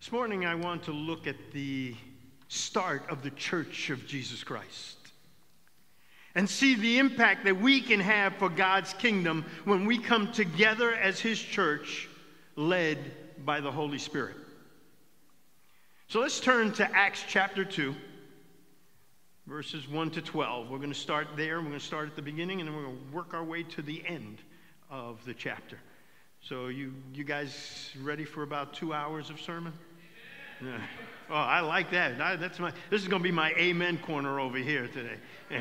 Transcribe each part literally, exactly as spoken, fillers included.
This morning I want to look at the start of the Church of Jesus Christ and see the impact that we can have for God's kingdom when we come together as His church, led by the Holy Spirit. So let's turn to Acts chapter two, verses one to twelve. We're going to start there. We're going to start at the beginning, and then we're going to work our way to the end of the chapter. So you, you guys ready for about two hours of sermon? Yeah. Oh, I like that. I, that's my. This is going to be my amen corner over here today. Yeah.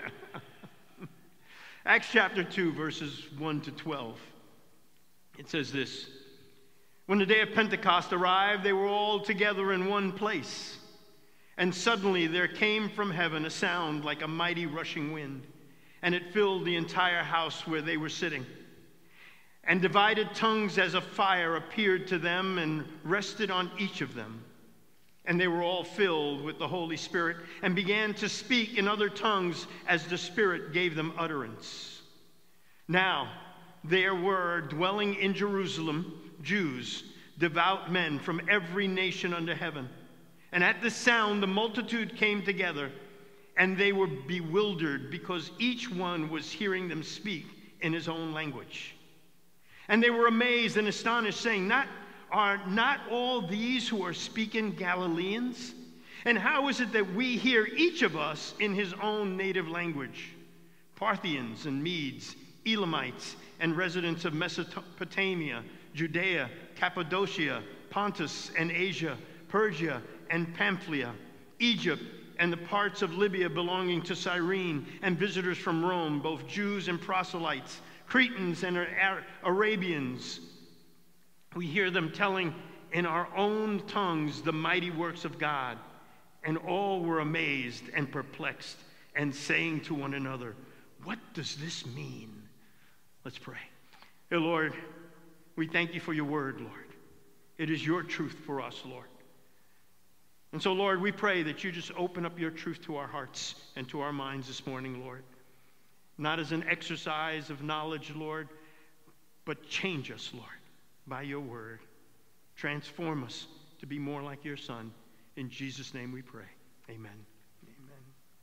Acts chapter two, verses one to twelve. It says this: When the day of Pentecost arrived, they were all together in one place. And suddenly there came from heaven a sound like a mighty rushing wind, and it filled the entire house where they were sitting. And divided tongues as a fire appeared to them and rested on each of them. And they were all filled with the Holy Spirit and began to speak in other tongues as the Spirit gave them utterance. Now there were dwelling in Jerusalem Jews, devout men from every nation under heaven. And at the sound the multitude came together, and they were bewildered because each one was hearing them speak in his own language. And they were amazed and astonished, saying, Not Are not all these who are speaking Galileans? And how is it that we hear each of us in his own native language? Parthians and Medes, Elamites, and residents of Mesopotamia, Judea, Cappadocia, Pontus and Asia, Persia and Pamphylia, Egypt, and the parts of Libya belonging to Cyrene, and visitors from Rome, both Jews and proselytes, Cretans and Arabians. We hear them telling in our own tongues the mighty works of God. And all were amazed and perplexed and saying to one another, What does this mean? Let's pray. Dear Lord, we thank you for your word, Lord. It is your truth for us, Lord. And so, Lord, we pray that you just open up your truth to our hearts and to our minds this morning, Lord. Not as an exercise of knowledge, Lord, but change us, Lord, by your word. Transform us to be more like your Son. In Jesus' name we pray. Amen. Amen.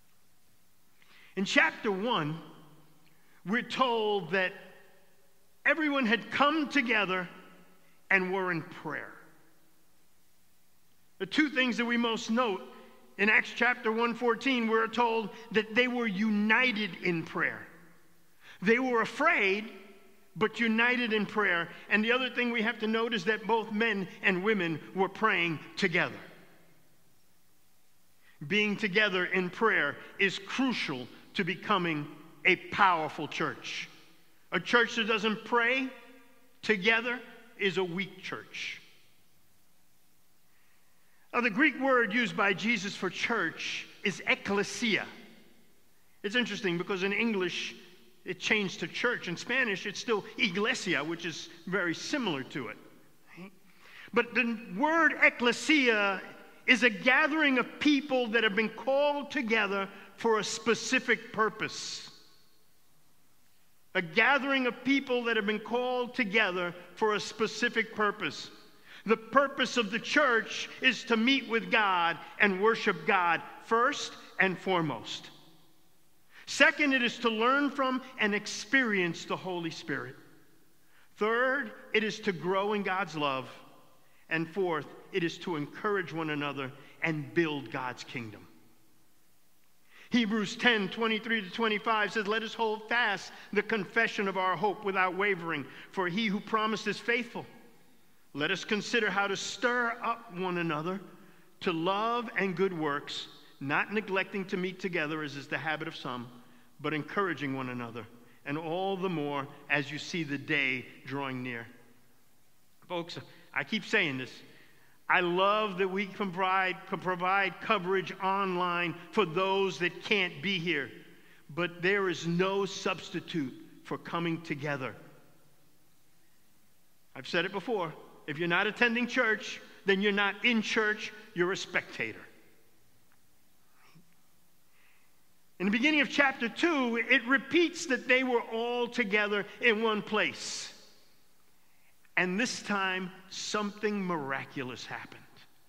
In chapter one, we're told that everyone had come together and were in prayer. The two things that we most note in Acts chapter one fourteen, we're told that they were united in prayer. They were afraid, but united in prayer. And the other thing we have to note is that both men and women were praying together. Being together in prayer is crucial to becoming a powerful church. A church that doesn't pray together is a weak church. Now, the Greek word used by Jesus for church is ekklesia. It's interesting because in English it changed to church. In Spanish it's still iglesia, which is very similar to it. But the word ekklesia is a gathering of people that have been called together for a specific purpose. A gathering of people that have been called together for a specific purpose. The purpose of the church is to meet with God and worship God first and foremost. Second, it is to learn from and experience the Holy Spirit. Third, it is to grow in God's love. And fourth, it is to encourage one another and build God's kingdom. Hebrews ten, twenty-three to twenty-five says, Let us hold fast the confession of our hope without wavering, for he who promised is faithful. Let us consider how to stir up one another to love and good works, not neglecting to meet together as is the habit of some, but encouraging one another, and all the more as you see the day drawing near. Folks, I keep saying this. I love that we can provide, can provide coverage online for those that can't be here, but there is no substitute for coming together. I've said it before. If you're not attending church, then you're not in church, you're a spectator. In the beginning of chapter two, it repeats that they were all together in one place. And this time, something miraculous happened.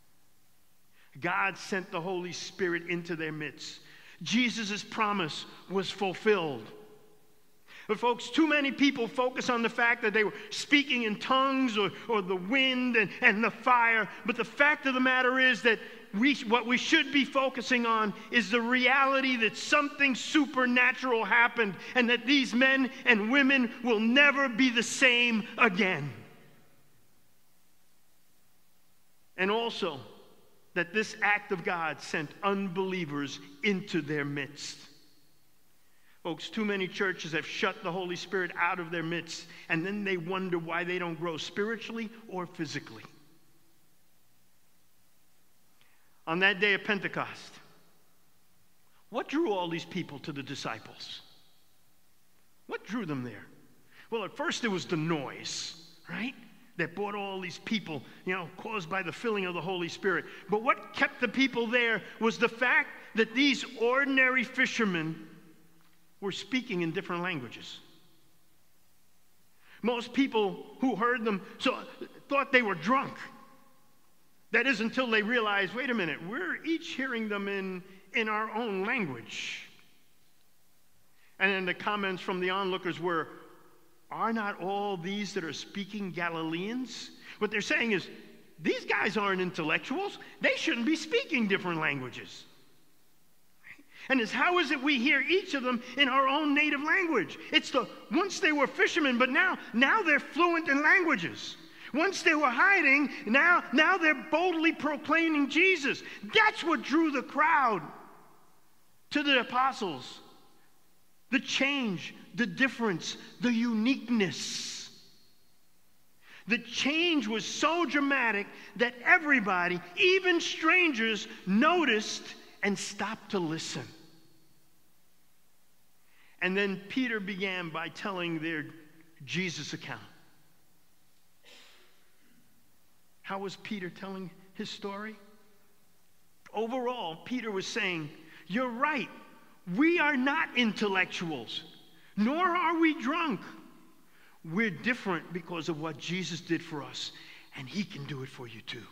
God sent the Holy Spirit into their midst. Jesus' promise was fulfilled. But folks, too many people focus on the fact that they were speaking in tongues or, or the wind and, and the fire. But the fact of the matter is that we, what we should be focusing on is the reality that something supernatural happened and that these men and women will never be the same again. And also that this act of God sent unbelievers into their midst. Folks, too many churches have shut the Holy Spirit out of their midst, and then they wonder why they don't grow spiritually or physically. On that day of Pentecost, what drew all these people to the disciples? What drew them there? Well, at first it was the noise, right? That brought all these people, you know, caused by the filling of the Holy Spirit. But what kept the people there was the fact that these ordinary fishermen were speaking in different languages. Most people who heard them so, thought they were drunk. That is until they realized, wait a minute, we're each hearing them in, in our own language. And then the comments from the onlookers were, are not all these that are speaking Galileans? What they're saying is, these guys aren't intellectuals. They shouldn't be speaking different languages. And it's how is it we hear each of them in our own native language? It's the, once they were fishermen, but now, now they're fluent in languages. Once they were hiding, now, now they're boldly proclaiming Jesus. That's what drew the crowd to the apostles. The change, the difference, the uniqueness. The change was so dramatic that everybody, even strangers, noticed and stopped to listen. And then Peter began by telling their Jesus account. How was Peter telling his story? Overall, Peter was saying, you're right. We are not intellectuals, nor are we drunk. We're different because of what Jesus did for us, and he can do it for you too.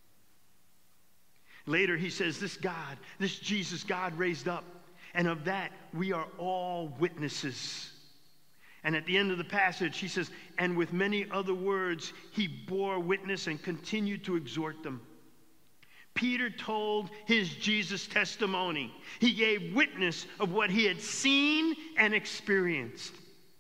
Later he says, this God, this Jesus God raised up, and of that we are all witnesses. And at the end of the passage he says, and with many other words he bore witness and continued to exhort them. Peter told his Jesus testimony. He gave witness of what he had seen and experienced.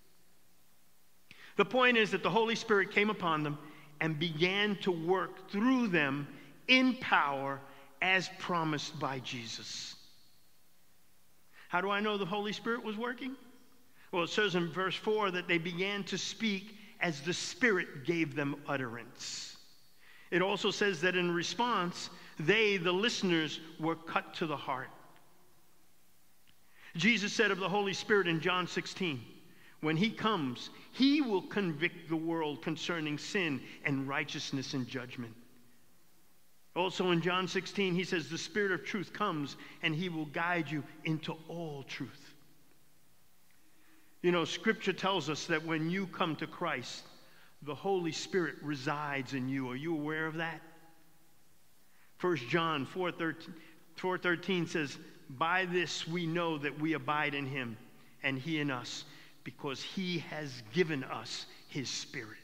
The point is that the Holy Spirit came upon them and began to work through them in power as promised by Jesus. How do I know the Holy Spirit was working? Well, it says in verse four that they began to speak as the Spirit gave them utterance. It also says that in response, they, the listeners, were cut to the heart. Jesus said of the Holy Spirit in John sixteen, when he comes, he will convict the world concerning sin and righteousness and judgment. Also in John sixteen, he says, the Spirit of truth comes and he will guide you into all truth. You know, Scripture tells us that when you come to Christ, the Holy Spirit resides in you. Are you aware of that? First John four thirteen says, by this we know that we abide in him and he in us, because he has given us his Spirit.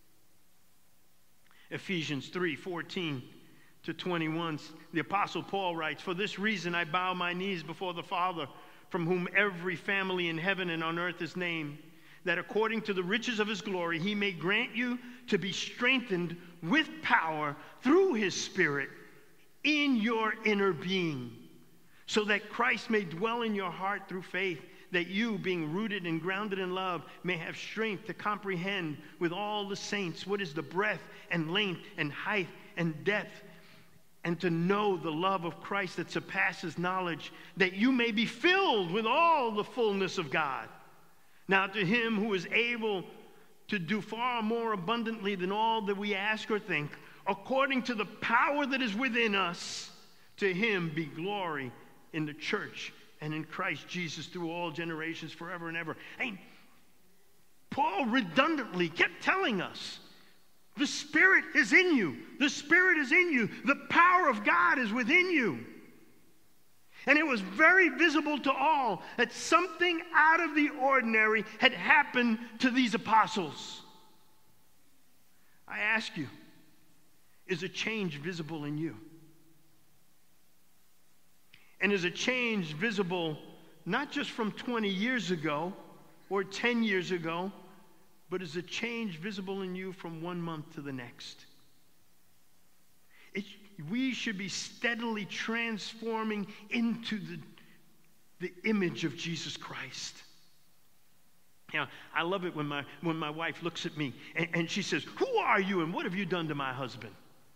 Ephesians three fourteen to twenty-one, the Apostle Paul writes, for this reason I bow my knees before the Father, from whom every family in heaven and on earth is named, that according to the riches of his glory he may grant you to be strengthened with power through his Spirit in your inner being, so that Christ may dwell in your heart through faith, that you, being rooted and grounded in love, may have strength to comprehend with all the saints what is the breadth and length and height and depth, and to know the love of Christ that surpasses knowledge, that you may be filled with all the fullness of God. Now to him who is able to do far more abundantly than all that we ask or think, according to the power that is within us, to him be glory in the church and in Christ Jesus through all generations forever and ever. And Paul redundantly kept telling us The Spirit is in you. The Spirit is in you. The power of God is within you. And it was very visible to all that something out of the ordinary had happened to these apostles. I ask you, is a change visible in you? And is a change visible not just from twenty years ago or ten years ago, but is a change visible in you from one month to the next? It, we should be steadily transforming into the, the image of Jesus Christ. Now, I love it when my, when my wife looks at me and, and she says, "Who are you and what have you done to my husband?"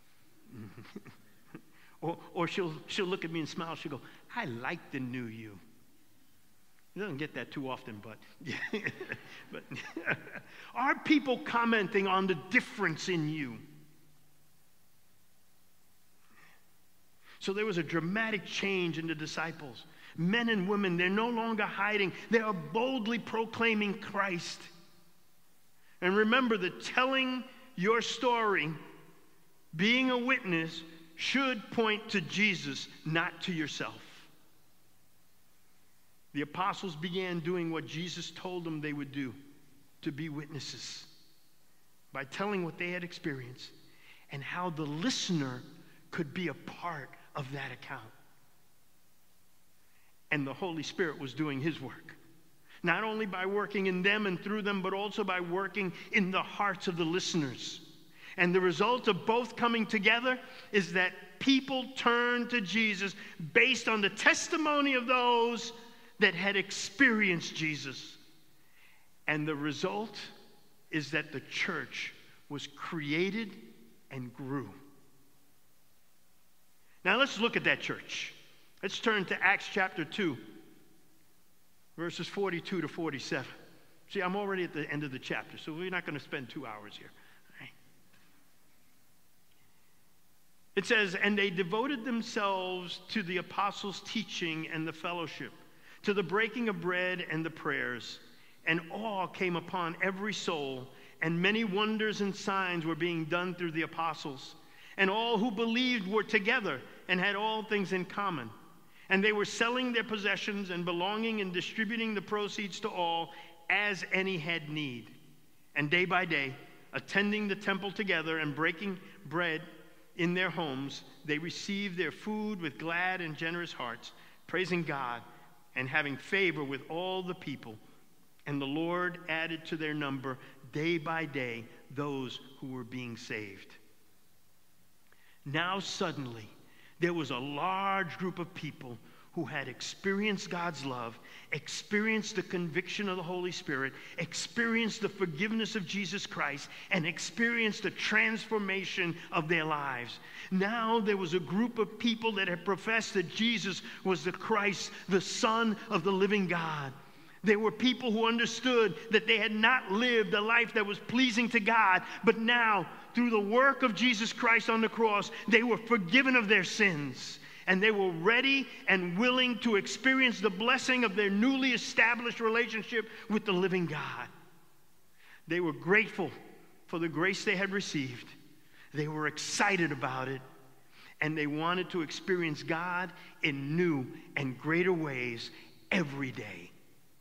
or or she'll, she'll look at me and smile. She'll go, "I like the new you." You don't get that too often, but, but are people commenting on the difference in you? So there was a dramatic change in the disciples. Men and women, they're no longer hiding. They are boldly proclaiming Christ. And remember that telling your story, being a witness, should point to Jesus, not to yourself. The apostles began doing what Jesus told them they would do, to be witnesses, by telling what they had experienced and how the listener could be a part of that account. And the Holy Spirit was doing his work, not only by working in them and through them, but also by working in the hearts of the listeners. And the result of both coming together is that people turned to Jesus based on the testimony of those that had experienced Jesus. And the result is that the church was created and grew. Now let's look at that church. Let's turn to Acts chapter two, verses forty-two to forty-seven. See, I'm already at the end of the chapter, so we're not going to spend two hours here. All right. It says, "And they devoted themselves to the apostles' teaching and the fellowship, to the breaking of bread and the prayers. And awe came upon every soul, and many wonders and signs were being done through the apostles. And all who believed were together and had all things in common. And they were selling their possessions and belonging and distributing the proceeds to all as any had need. And day by day, attending the temple together and breaking bread in their homes, they received their food with glad and generous hearts, praising God and having favor with all the people. And the Lord added to their number day by day those who were being saved." Now suddenly, there was a large group of people who had experienced God's love, experienced the conviction of the Holy Spirit, experienced the forgiveness of Jesus Christ, and experienced the transformation of their lives. Now there was a group of people that had professed that Jesus was the Christ, the Son of the living God. There were people who understood that they had not lived a life that was pleasing to God, but now, through the work of Jesus Christ on the cross, they were forgiven of their sins. And they were ready and willing to experience the blessing of their newly established relationship with the living God. They were grateful for the grace they had received. They were excited about it. And they wanted to experience God in new and greater ways every day.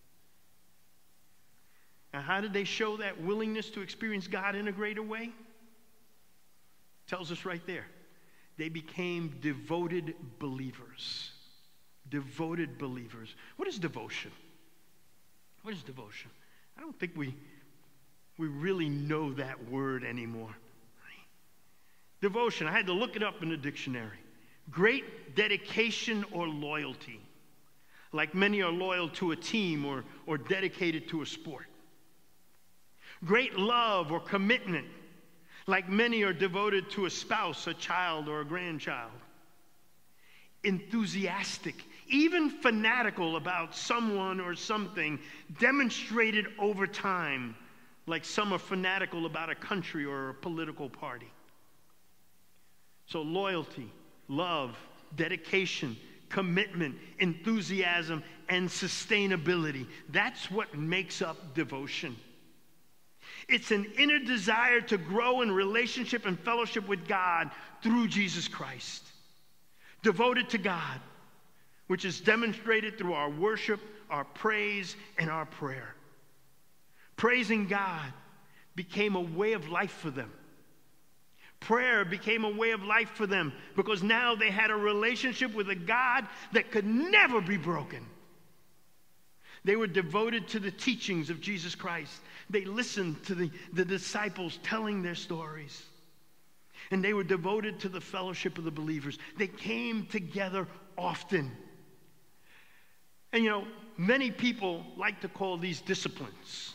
Now, how did they show that willingness to experience God in a greater way? It tells us right there. They became devoted believers. Devoted believers. What is devotion? What is devotion? I don't think we, we really know that word anymore. Right? Devotion, I had to look it up in the dictionary. Great dedication or loyalty. Like many are loyal to a team or, or dedicated to a sport. Great love or commitment, like many are devoted to a spouse, a child, or a grandchild. Enthusiastic, even fanatical about someone or something, demonstrated over time, like some are fanatical about a country or a political party. So loyalty, love, dedication, commitment, enthusiasm, and sustainability. That's what makes up devotion. It's an inner desire to grow in relationship and fellowship with God through Jesus Christ. Devoted to God, which is demonstrated through our worship, our praise, and our prayer. Praising God became a way of life for them. Prayer became a way of life for them because now they had a relationship with a God that could never be broken. They were devoted to the teachings of Jesus Christ. They listened to the, the disciples telling their stories. And they were devoted to the fellowship of the believers. They came together often. And you know, many people like to call these disciplines.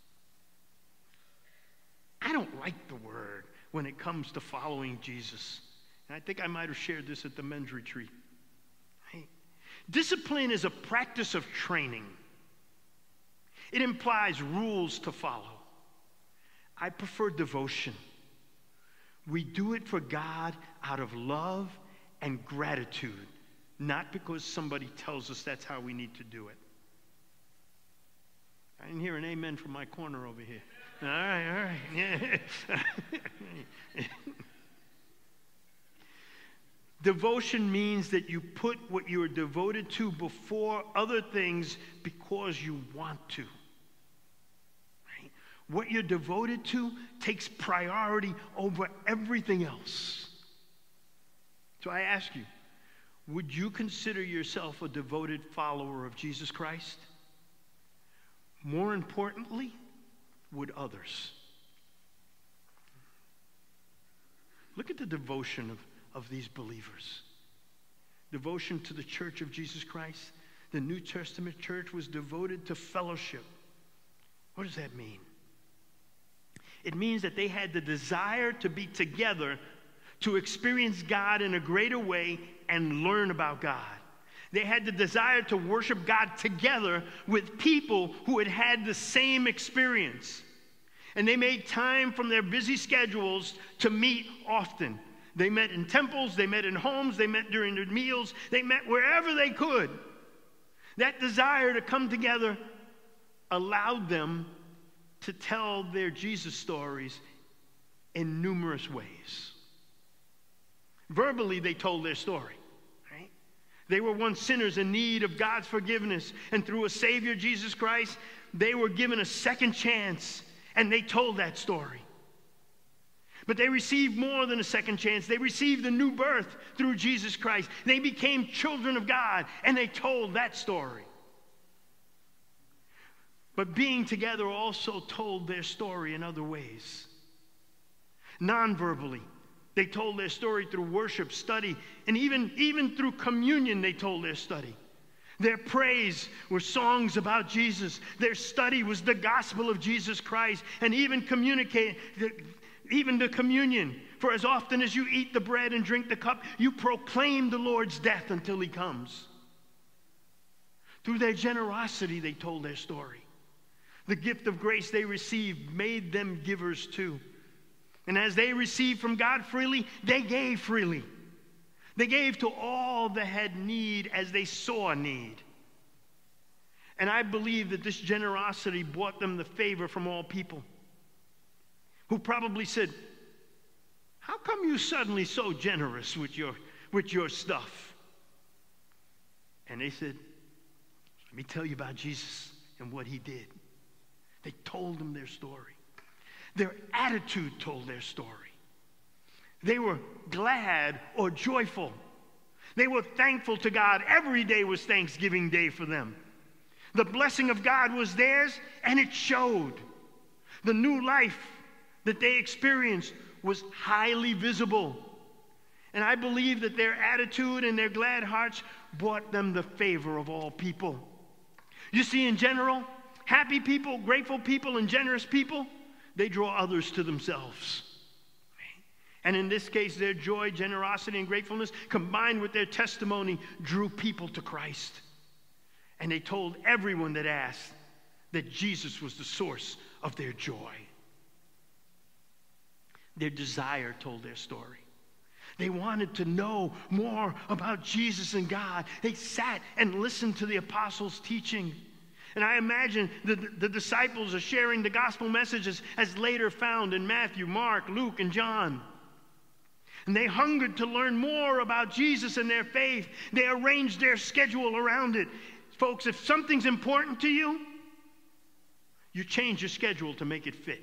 I don't like the word when it comes to following Jesus. And I think I might have shared this at the men's retreat. Right? Discipline is a practice of training. It implies rules to follow. I prefer devotion. We do it for God out of love and gratitude, not because somebody tells us that's how we need to do it. I didn't hear an amen from my corner over here. All right, all right. Yeah. Devotion means that you put what you are devoted to before other things because you want to. Right? What you're devoted to takes priority over everything else. So I ask you, would you consider yourself a devoted follower of Jesus Christ? More importantly, would others? Look at the devotion of, of these believers. Devotion to the church of Jesus Christ. The New Testament church was devoted to fellowship. What does that mean? It means that they had the desire to be together to experience God in a greater way and learn about God. They had the desire to worship God together with people who had had the same experience. And they made time from their busy schedules to meet often. They met in temples, they met in homes, they met during their meals, they met wherever they could. That desire to come together allowed them to tell their Jesus stories in numerous ways. Verbally, they told their story. They were once sinners in need of God's forgiveness. And through a Savior, Jesus Christ, they were given a second chance. And they told that story. But they received more than a second chance. They received a new birth through Jesus Christ. They became children of God. And they told that story. But being together also told their story in other ways. Non-verbally. They told their story through worship, study, and even, even through communion they told their study. Their praise were songs about Jesus. Their study was the gospel of Jesus Christ. And even communicate, even the communion. For as often as you eat the bread and drink the cup, you proclaim the Lord's death until he comes. Through their generosity they told their story. The gift of grace they received made them givers too. And as they received from God freely, they gave freely. They gave to all that had need as they saw need. And I believe that this generosity brought them the favor from all people, who probably said, how come you suddenly so generous with your, with your stuff? And they said, let me tell you about Jesus and what he did. They told them their story. Their attitude told their story. They were glad or joyful. They were thankful to God. Every day was Thanksgiving Day for them. The blessing of God was theirs, and it showed. The new life that they experienced was highly visible. And I believe that their attitude and their glad hearts brought them the favor of all people. You see, in general, happy people, grateful people, and generous people, they draw others to themselves. And in this case, their joy, generosity, and gratefulness, combined with their testimony, drew people to Christ. And they told everyone that asked that Jesus was the source of their joy. Their desire told their story. They wanted to know more about Jesus and God. They sat and listened to the apostles' teaching. And I imagine the, the, the disciples are sharing the gospel messages as later found in Matthew, Mark, Luke, and John. And they hungered to learn more about Jesus and their faith. They arranged their schedule around it. Folks, if something's important to you, you change your schedule to make it fit.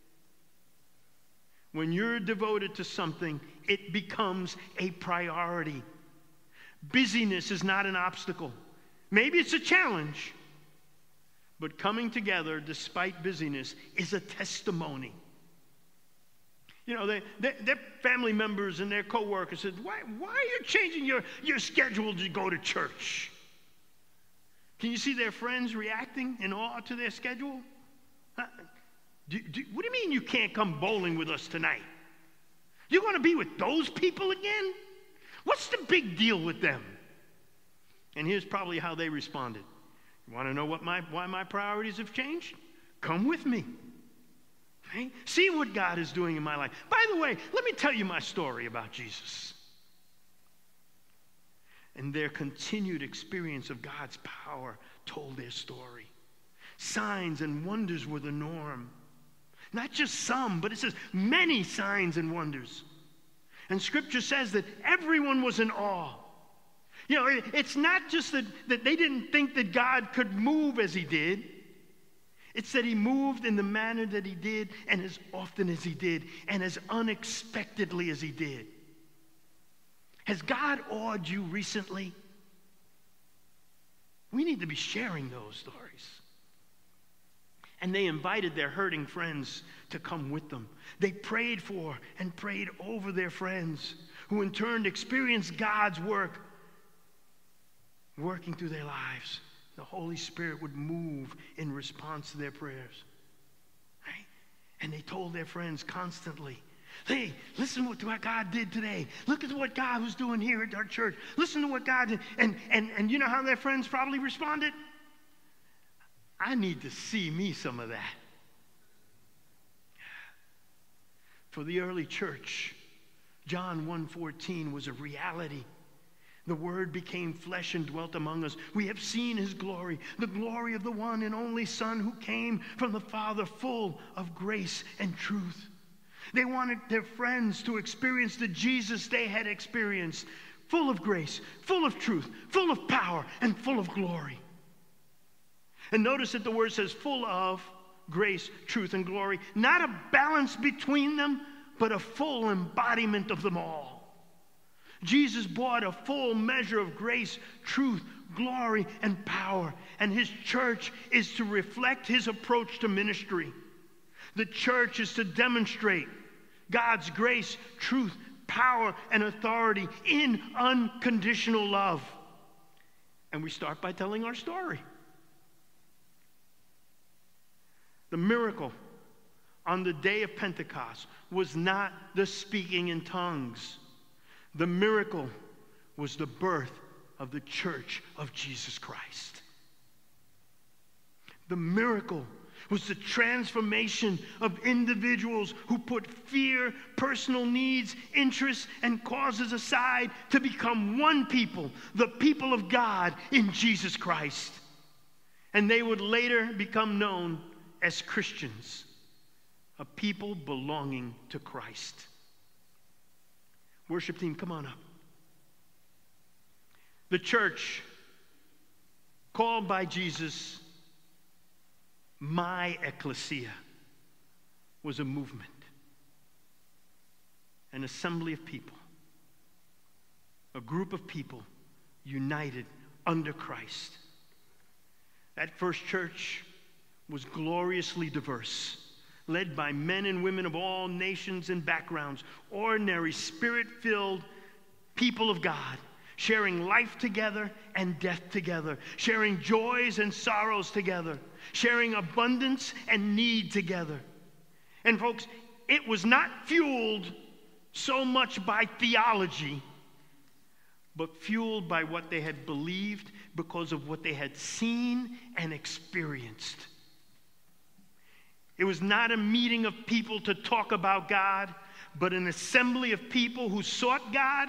When you're devoted to something, it becomes a priority. Busyness is not an obstacle. Maybe it's a challenge. But coming together despite busyness is a testimony. You know, they, they, their family members and their co-workers said, why, why are you changing your, your schedule to go to church? Can you see their friends reacting in awe to their schedule? Huh? Do, do, what do you mean you can't come bowling with us tonight? You're going to be with those people again? What's the big deal with them? And here's probably how they responded. You want to know what my, why my priorities have changed? Come with me. Okay? See what God is doing in my life. By the way, let me tell you my story about Jesus. And their continued experience of God's power told their story. Signs and wonders were the norm. Not just some, but it says many signs and wonders. And Scripture says that everyone was in awe. You know, it, it's not just that, that they didn't think that God could move as he did. It's that he moved in the manner that he did, and as often as he did, and as unexpectedly as he did. Has God awed you recently? We need to be sharing those stories. And they invited their hurting friends to come with them. They prayed for and prayed over their friends, who in turn experienced God's work working through their lives. The Holy Spirit would move in response to their prayers. Right? And they told their friends constantly, hey, listen to what God did today. Look at what God was doing here at our church. Listen to what God did. And, and, and you know how their friends probably responded? I need to see me some of that. For the early church, John one fourteen was a reality. The Word became flesh and dwelt among us. We have seen his glory, the glory of the one and only Son who came from the Father, full of grace and truth. They wanted their friends to experience the Jesus they had experienced, full of grace, full of truth, full of power, and full of glory. And notice that the word says full of grace, truth, and glory. Not a balance between them, but a full embodiment of them all. Jesus brought a full measure of grace, truth, glory, and power. And his church is to reflect his approach to ministry. The church is to demonstrate God's grace, truth, power, and authority in unconditional love. And we start by telling our story. The miracle on the day of Pentecost was not the speaking in tongues. The miracle was the birth of the church of Jesus Christ. The miracle was the transformation of individuals who put fear, personal needs, interests, and causes aside to become one people, the people of God in Jesus Christ. And they would later become known as Christians, a people belonging to Christ. Worship team, come on up. The church, called by Jesus, my ecclesia, was a movement, an assembly of people, a group of people united under Christ. That first church was gloriously diverse, led by men and women of all nations and backgrounds, ordinary, spirit-filled people of God, sharing life together and death together, sharing joys and sorrows together, sharing abundance and need together. And folks, it was not fueled so much by theology, but fueled by what they had believed because of what they had seen and experienced. It was not a meeting of people to talk about God, but an assembly of people who sought God,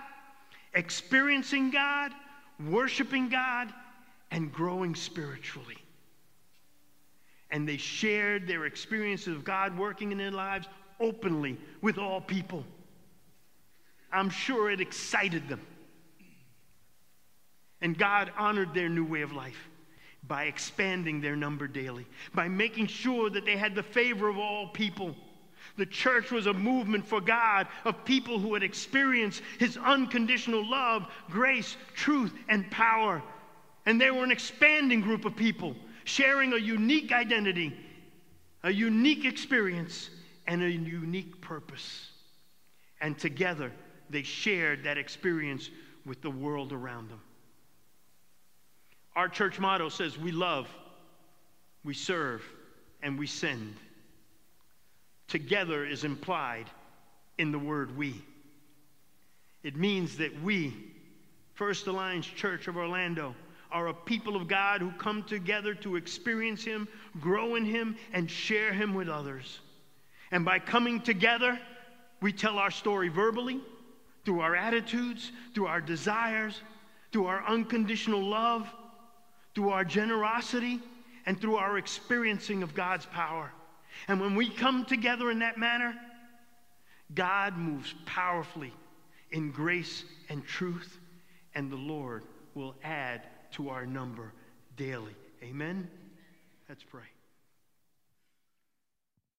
experiencing God, worshiping God, and growing spiritually. and they shared their experiences of God working in their lives openly with all people. I'm sure it excited them. And God honored their new way of life by expanding their number daily, by making sure that they had the favor of all people. The church was a movement for God of people who had experienced his unconditional love, grace, truth, and power. And they were an expanding group of people sharing a unique identity, a unique experience, and a unique purpose. And together, they shared that experience with the world around them. Our church motto says, we love, we serve, and we send. Together is implied in the word we. It means that we, First Alliance Church of Orlando, are a people of God who come together to experience him, grow in him, and share him with others. And by coming together, we tell our story verbally, through our attitudes, through our desires, through our unconditional love, through our generosity, and through our experiencing of God's power. And when we come together in that manner, God moves powerfully in grace and truth, and the Lord will add to our number daily. Amen? Let's pray.